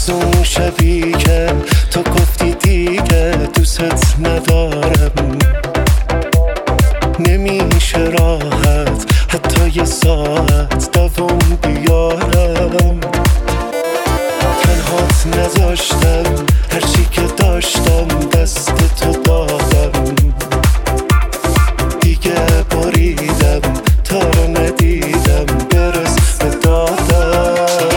از اون شبی که تو گفتی دیگه دوست ندارم، نمیشه راحت حتی یه ساعت دوام بیارم. تنهات نذاشتم، هرچی که داشتم دست تو دادم، دیگه بریدم تا رو ندیدم برس به دادم.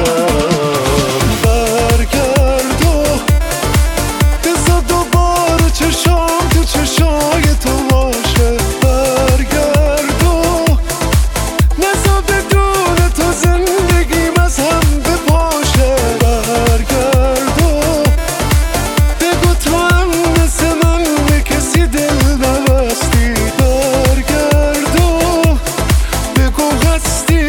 برگرد و بذار دوباره چشام تو چشای تو باشه. برگرد و نذار بدون تو زندگیم از هم بپاشه. برگرد و بگو تو هم مثل من به کسی دل نبستی. برگرد و بگو هستی.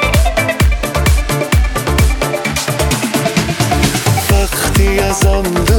وقتی ازم